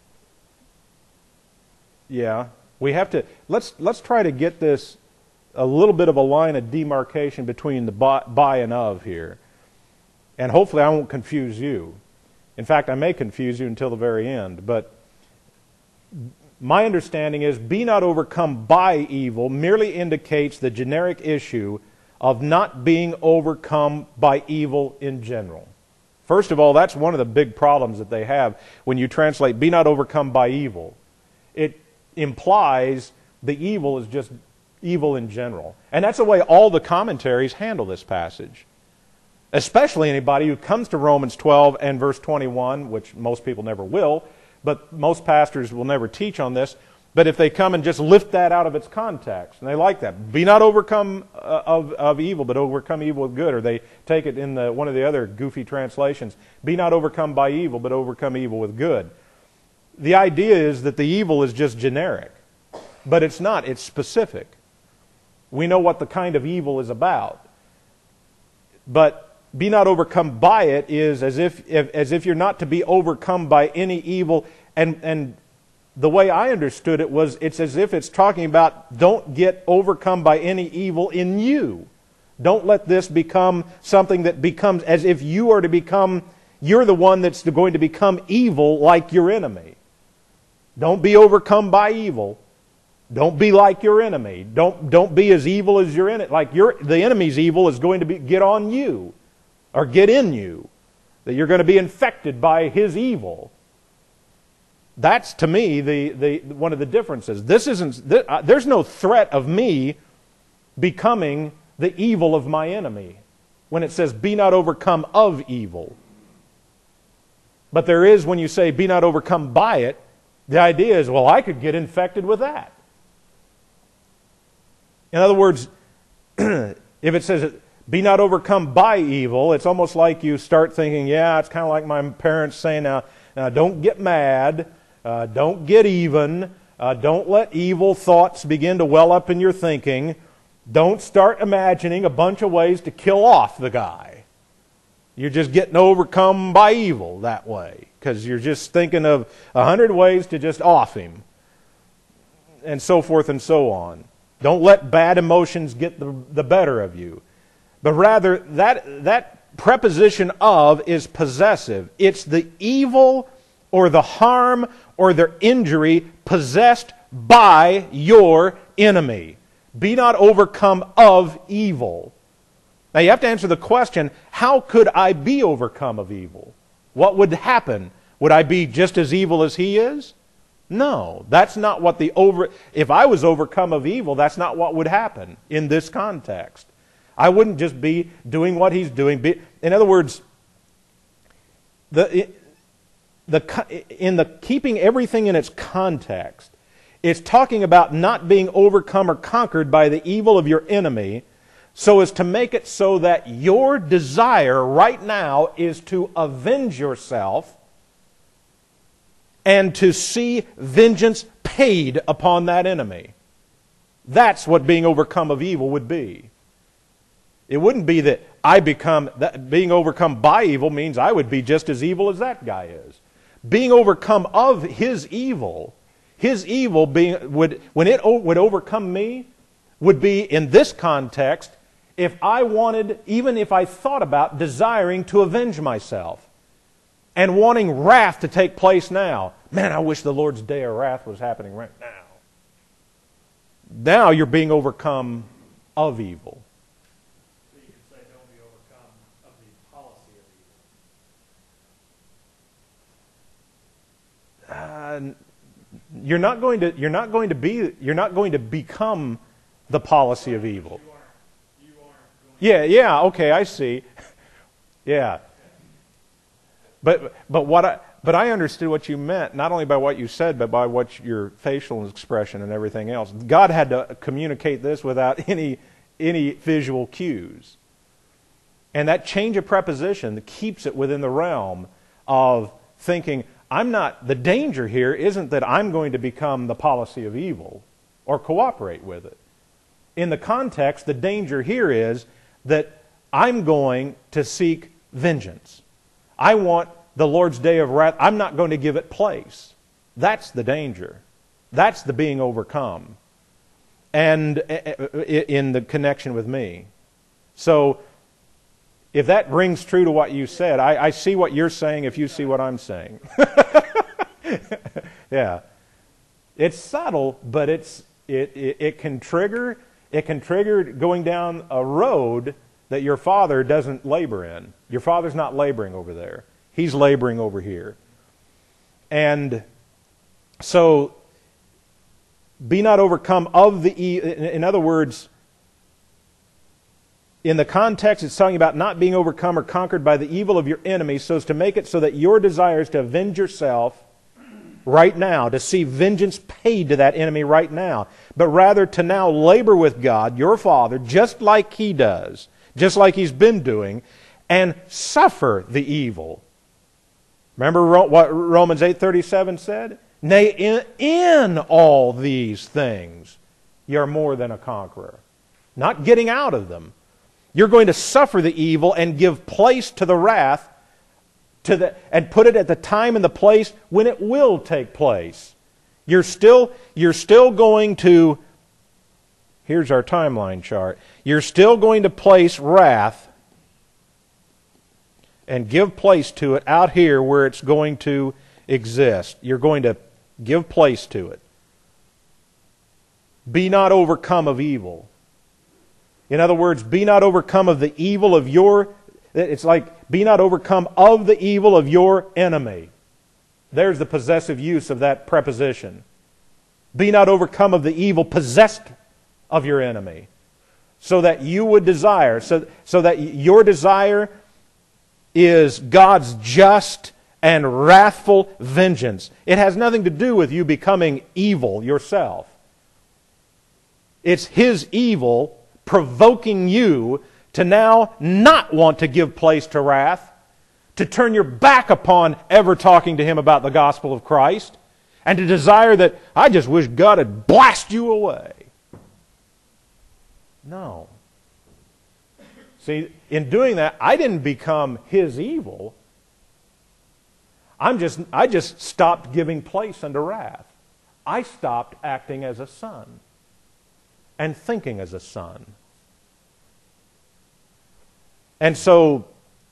Yeah. We have to let's let's try to get this a little bit of a line of demarcation between the by, by and of here. And hopefully I won't confuse you. In fact, I may confuse you until the very end, but my understanding is be not overcome by evil merely indicates the generic issue of not being overcome by evil in general. First of all, that's one of the big problems that they have when you translate be not overcome by evil. It implies the evil is just evil in general. And that's the way all the commentaries handle this passage. Especially anybody who comes to Romans twelve and verse twenty-one, which most people never will, but most pastors will never teach on this. But if they come and just lift that out of its context, and they like that, be not overcome uh, of, of evil, but overcome evil with good, or they take it in the, one of the other goofy translations, be not overcome by evil, but overcome evil with good. The idea is that the evil is just generic, but it's not, it's specific. We know what the kind of evil is about. But be not overcome by it is as if, if as if you're not to be overcome by any evil, and and the way I understood it was it's as if it's talking about don't get overcome by any evil in you. Don't let this become something that becomes as if you are to become, you're the one that's going to become evil like your enemy. Don't be overcome by evil. Don't be like your enemy. Don't don't be as evil as your enemy. Like your the enemy's evil is going to be get on you or get in you. That you're going to be infected by his evil. That's, to me, the, the one of the differences. This isn't. This, uh, there's no threat of me becoming the evil of my enemy when it says, "Be not overcome of evil." But there is when you say, "Be not overcome by it." The idea is, well, I could get infected with that. In other words, if it says, "Be not overcome by evil," it's almost like you start thinking, "Yeah, it's kind of like my parents saying, now, now don't get mad." Uh, don't get even. Uh, don't let evil thoughts begin to well up in your thinking. Don't start imagining a bunch of ways to kill off the guy. You're just getting overcome by evil that way because you're just thinking of a hundred ways to just off him, and so forth and so on. Don't let bad emotions get the, the better of you. But rather, that, that preposition of is possessive. It's the evil or the harm or the injury possessed by your enemy. Be not overcome of evil. Now you have to answer the question, how could I be overcome of evil? What would happen? Would I be just as evil as he is? No, that's not what the over... If I was overcome of evil, that's not what would happen in this context. I wouldn't just be doing what he's doing. In other words, the... The, in the keeping everything in its context, it's talking about not being overcome or conquered by the evil of your enemy, so as to make it so that your desire right now is to avenge yourself and to see vengeance paid upon that enemy. That's what being overcome of evil would be. It wouldn't be that I become, that being overcome by evil means I would be just as evil as that guy is. Being overcome of his evil, his evil being, would, when it would overcome me, would be in this context, if I wanted, even if I thought about desiring to avenge myself and wanting wrath to take place now. Man, I wish the Lord's day of wrath was happening right now. Now you're being overcome of evil. So you could say don't be overcome of the policy of evil. Uh, you're not going to you're not going to be you're not going to become the policy of evil. You aren't, you aren't going Yeah, yeah, okay, I see. Yeah. But but what I but I understood what you meant, not only by what you said, but by what your facial expression and everything else. God had to communicate this without any any visual cues. And that change of preposition keeps it within the realm of thinking, I'm not, the danger here isn't that I'm going to become the policy of evil or cooperate with it. In the context, the danger here is that I'm going to seek vengeance. I want the Lord's day of wrath. I'm not going to give it place. That's the danger. That's the being overcome. And in the connection with me. So, if that rings true to what you said, I, I see what you're saying if you see what I'm saying. Yeah. It's subtle, but it's it, it, it can trigger it can trigger going down a road that your father doesn't labor in. Your father's not laboring over there. He's laboring over here. And so, be not overcome of the evil. In other words, in the context, it's talking about not being overcome or conquered by the evil of your enemies, so as to make it so that your desire is to avenge yourself right now, to see vengeance paid to that enemy right now, but rather to now labor with God, your Father, just like He does, just like He's been doing, and suffer the evil. Remember what Romans eight thirty-seven said? Nay, in, in all these things, you're more than a conqueror. Not getting out of them. You're going to suffer the evil and give place to the wrath, to the, and put it at the time and the place when it will take place. You're still, you're still going to, here's our timeline chart. You're still going to place wrath and give place to it out here where it's going to exist. You're going to give place to it. Be not overcome of evil. In other words, be not overcome of the evil of your, it's like, be not overcome of the evil of your enemy. There's the possessive use of that preposition. Be not overcome of the evil possessed of your enemy. So that you would desire, so, so that your desire is God's just and wrathful vengeance. It has nothing to do with you becoming evil yourself. It's His evil provoking you to now not want to give place to wrath, to turn your back upon ever talking to Him about the gospel of Christ, and to desire that, I just wish God had blasted you away. No. See, in doing that, I didn't become His evil. I'm just, I just stopped giving place unto wrath. I stopped acting as a son and thinking as a son. And so,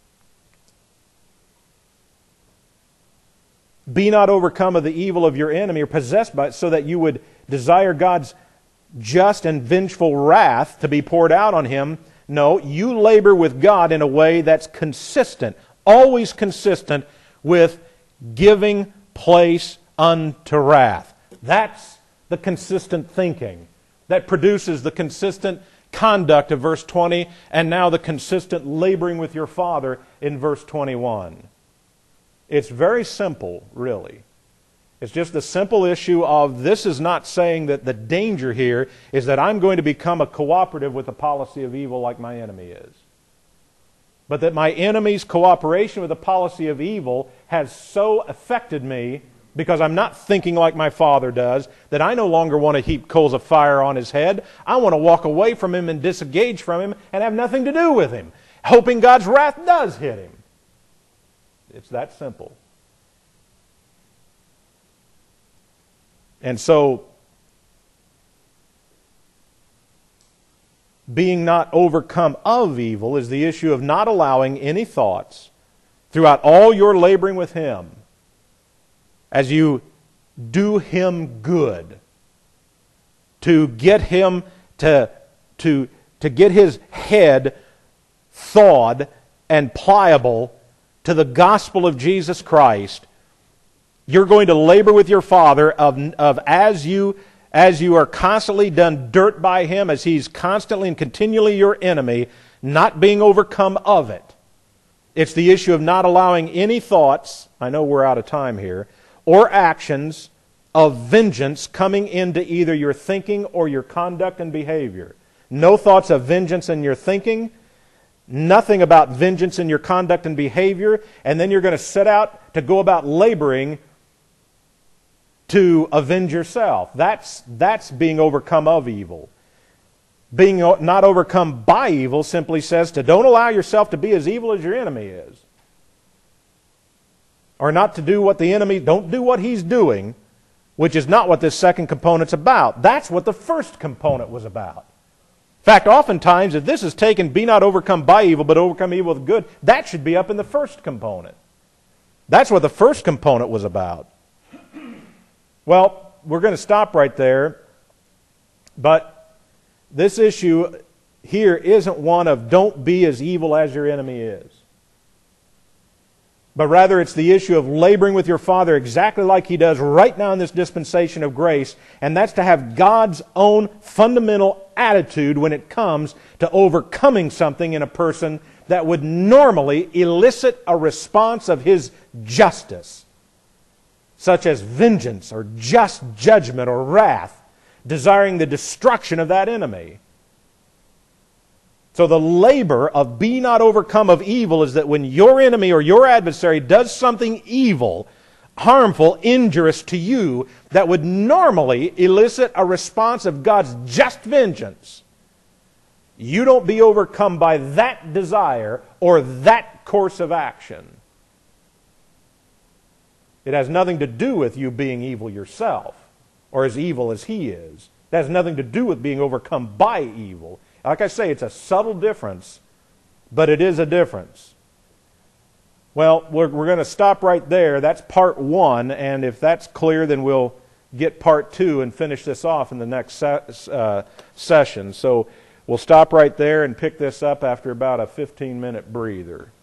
be not overcome of the evil of your enemy or possessed by it, so that you would desire God's just and vengeful wrath to be poured out on Him. No, you labor with God in a way that's consistent, always consistent with giving place unto wrath. That's the consistent thinking that produces the consistent conduct of verse twenty, and now the consistent laboring with your Father in verse twenty-one. It's very simple, really. It's just the simple issue of, this is not saying that the danger here is that I'm going to become a cooperative with the policy of evil like my enemy is. But that my enemy's cooperation with the policy of evil has so affected me because I'm not thinking like my father does, that I no longer want to heap coals of fire on his head. I want to walk away from him and disengage from him and have nothing to do with him, hoping God's wrath does hit him. It's that simple. And so, being not overcome of evil is the issue of not allowing any thoughts throughout all your laboring with Him, as you do Him good, to get Him to, to, to get His head thawed and pliable to the gospel of Jesus Christ. You're going to labor with your Father of, of as you as you are constantly done dirt by Him, as He's constantly and continually your enemy, not being overcome of it. It's the issue of not allowing any thoughts, I know we're out of time here, or actions of vengeance coming into either your thinking or your conduct and behavior. No thoughts of vengeance in your thinking, nothing about vengeance in your conduct and behavior, and then you're going to set out to go about laboring to avenge yourself. That's, that's being overcome of evil. Being not overcome by evil simply says to don't allow yourself to be as evil as your enemy is. Or not to do what the enemy, don't do what he's doing, which is not what this second component's about. That's what the first component was about. In fact, oftentimes, if this is taken, be not overcome by evil, but overcome evil with good, that should be up in the first component. That's what the first component was about. Well, we're going to stop right there, but this issue here isn't one of don't be as evil as your enemy is. But rather it's the issue of laboring with your Father exactly like He does right now in this dispensation of grace, and that's to have God's own fundamental attitude when it comes to overcoming something in a person that would normally elicit a response of His justice, such as vengeance or just judgment or wrath, desiring the destruction of that enemy. So the labor of be not overcome of evil is that when your enemy or your adversary does something evil, harmful, injurious to you, that would normally elicit a response of God's just vengeance, you don't be overcome by that desire or that course of action. It has nothing to do with you being evil yourself, or as evil as he is. It has nothing to do with being overcome by evil. Like I say, it's a subtle difference, but it is a difference. Well, we're, we're going to stop right there. That's part one, and if that's clear, then we'll get part two and finish this off in the next se- uh, session. So we'll stop right there and pick this up after about a fifteen minute breather.